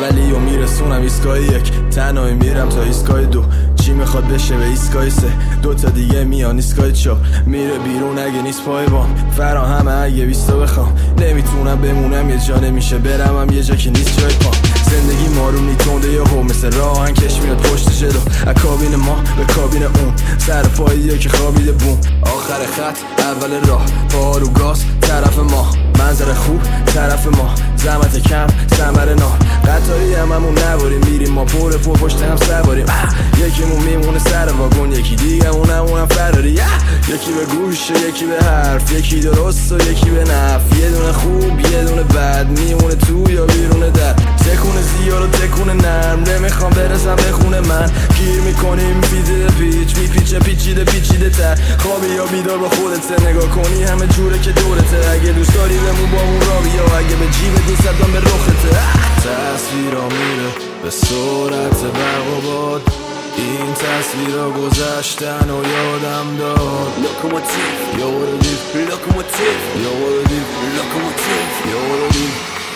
بغلی و میرسونم ایستگاه یک، تنهایی میرم تا ایستگاه دو، چی میخواد بشه به ایستگاه سه، دوتا دیگه میان ایستگاه چهار، میره بیرون اگه نیست پای بام، فراهمه اگه بیستا بخوام، نمیتونم بمونم یه جا نمیشه برمم یه جا که نیست جای پام، زندگی مارونی تونده یه هو مثل راهن کش میاد پشت جلو، از کابین ما به کابین اون، سر پاییه که خوابیده بوم، آخر خط اول راه، پا رو گاز طرف ما، منظر خوب طرف ما، زحمت کم ثمره نه، قطاری هممون نباریم میریم ما پر پشت هم سواریم، یکیمون میمونه سر واگن یکی دیگمون همونم فراری، یکی به گوش یکی به حرف، یکی درست و یکی به نفع، یه دونه خوب یه دونه بد، میمونه تو یا بیرون در، تکونه زیاد و تکونه نرم، نمیخوام برسم به خونه من، گیر میکنیم پیچیده پیچ میپیچه پیچیده تر، خوابی یا بیدار با خودت نگاه کنی همه جوره که دورته، اگه دوست داری بمون با اون را بیا، اگه به جیبت نیست دم به رخته، تصویرا میره به سرعت برق و باد، این تصویرا گذشتن و یادم داد، لوکوموتیو یادی لوکوموتیو یادی لوکوموتیو یادی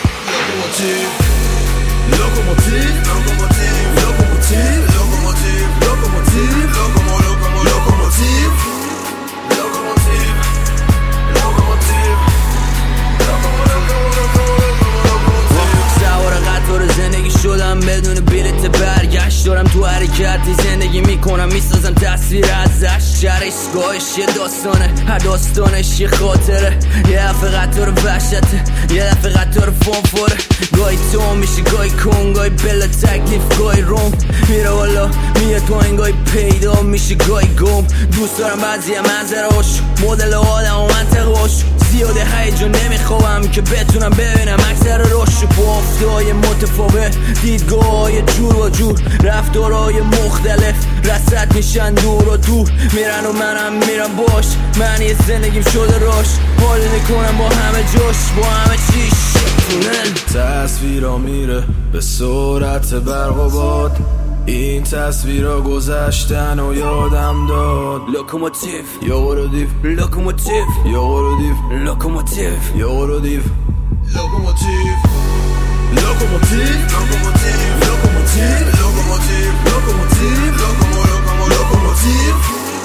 لوکوموتیو لوکوموتیو لوکوموتیو لوکوموتیو لوکوموتیو لوکوموتیو سوار قطار زندگی شدم بدون بلیت برگشت، دارم تو حرکتی زندگی میکنم میسازم تصویر ازش، شهر ایستگاهش یه داستانه، هر داستانش یه خاطره، یه دفعه قطار وحشته یه دفعه قطار فانفاره، گاهی تو میشه گاهی کن، گاهی بلا تکلیف گاهی روم، میره بالا میاد پایین، گاهی پیدا میشه گاهی گم، دوست دارم بعضی منظرهاش مدل آدم و منطقهاش، زیاده هیجان نمیخوام که بتونم ببینم اکثر روش، بافتای متفاوت دیدگاه‌های جور و جور، رفتارهای مختلف رصد میشن دور و دور، میرن و منم میرم باش، معنی زندگیم شده راش، حال میکنم با همه جاش با همه چیش تونل، تصویرا میره به سرعت برق و باد، این تصویرا گذشتن و یادم داد، لوکوموتیو یادی لوکوموتیو یادی لوکوموتیو یادی لوکوموتیو لوکوموتیو لوکوموتیو لوکوموتیو لوکوموتیو لوکوموتیو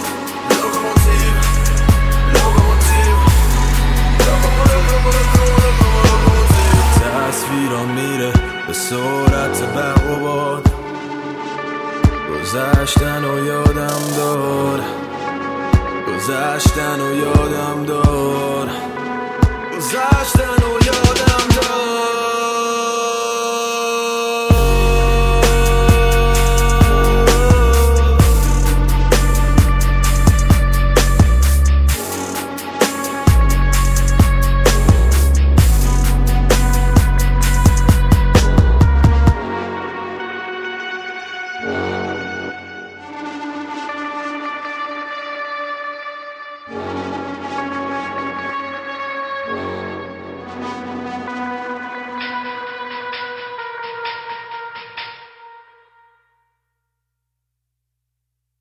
تصویرا میره به سرعت برق و باد، گذشتن و یادم دار، گذشتن و یادم دار، گذشتن و یادم